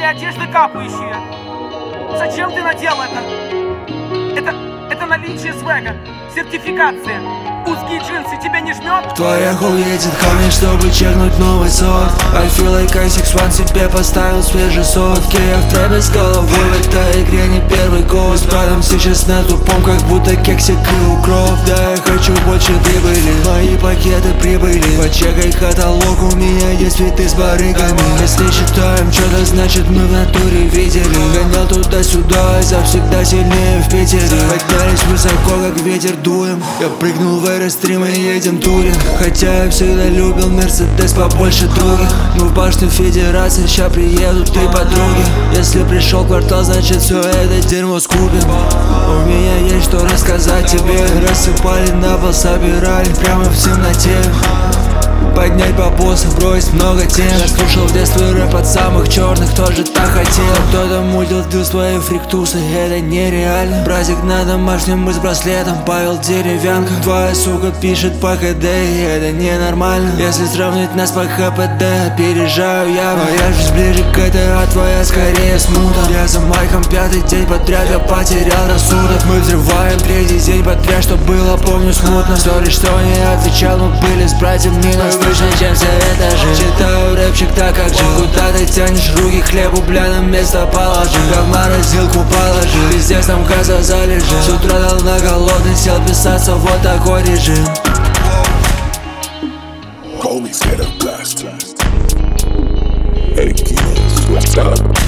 одежды капающие. Зачем ты надел это? Это наличие свега, сертификация. Узкие джинсы тебя не жмет? Твоя хуй едет камень, чтобы чекнуть новый сорт. I feel like I61 себе поставил свежий сорт. Я в трэпе с головой в этой игре не первый год. С братом сейчас на тупом, как будто кексик и укроп. Да, я хочу больше прибыли, мои пакеты прибыли. Почекай каталог, у меня есть цветы с барыгами. Если считаем что-то, значит мы в натуре видели. Гонял туда-сюда, завсегда сильнее в Питере. Поднялись высоко, как ветер дуем. Я прыгнул в аэрострим и едем турим. Хотя я всегда любил Мерседес побольше других. Мы в башню Федерации, ща приедут и подруги. Если пришел квартал, значит все это дерьмо скупим. У меня есть что рассказать тебе. Рассыпали на пол, собирали прямо в темноте. Поднять бабосы, бросить много тем. Я слушал в детстве рэп от самых черных, тоже так хотел. Кто-то мутил свои фриктусы, это нереально. Братик на домашнем, мы с браслетом, Павел Деревянко. Твоя сука пишет по КД, и это ненормально. Если сравнить нас по ХПД, опережаю я. Моя жизнь ближе к этой, а твоя скорее смута. Я за майком пятый день подряд, я потерял рассудок. Мы взрываем третий день подряд, что было, помню смутно. Сори, что не отвечал, мы были с братьем минус выше, чем все этажи. Читаю рэпчик так, как же. Куда ты тянешь руки, хлебу, бля, на место положи. Как в морозилку положи, пиздец, там газа залежи. С утра дал на голодный, сел писаться, вот такой режим. Homies get a blast. Hey, kids, what's up?